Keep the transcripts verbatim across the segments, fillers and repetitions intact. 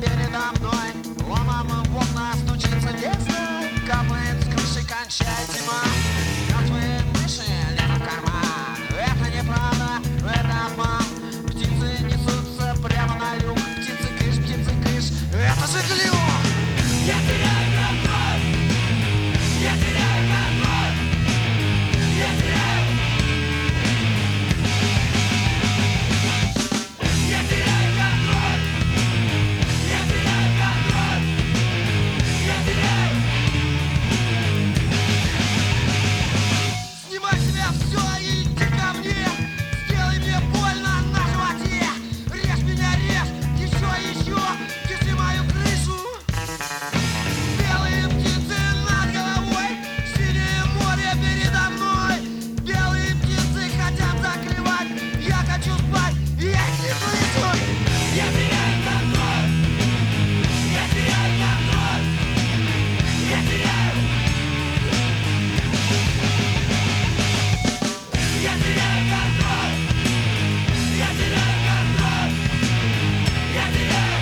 передо мной. Ломом в окна стучится весна, капает с крыши, кончает зима. Мертвые мыши лезут в карман. Это неправда, это обман. Птицы несутся прямо на люк. Птицы кыш, птицы кыш, это же глюк. Я теряю контроль. Я теряю контроль. Я теряю. Я теряю контроль. Я теряю контроль. Я теряю. Снимай с себя все и иди ко мне. Сделай мне больно на животе. Режь меня, режь, еще, еще. Держи мою крышу. Белые птицы над головой, синее море передо мной. Белые птицы хотят закрывать. Я хочу спать, и я их не слышу. Я теряю контроль. Я теряю контроль. Я теряю. Я теряю контроль. Я теряю контроль. Я теряю.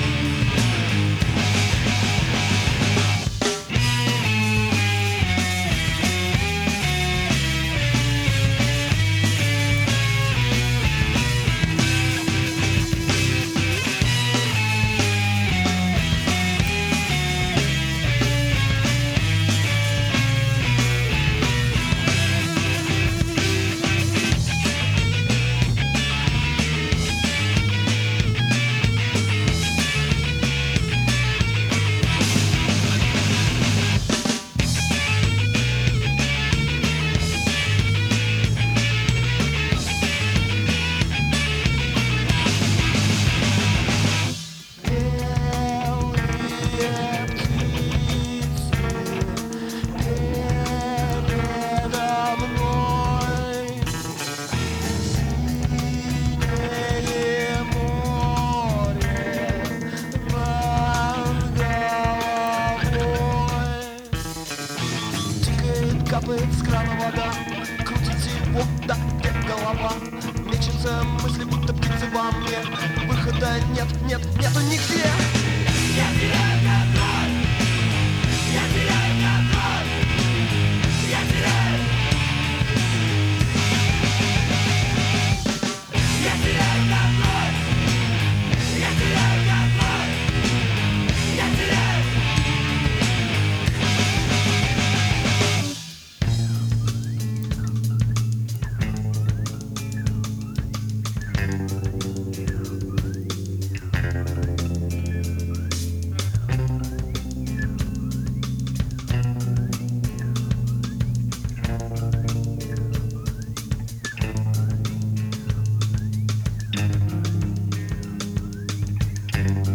Капает с крана вода, крутится вода, где голова. Мечется мысли, будто птицы во мне. Выхода нет, нет, нету нигде. Я теряю контроль. Я теряю контроль. Я теряю. Я теряю контроль. Я теряю контроль. Я теряю. Thank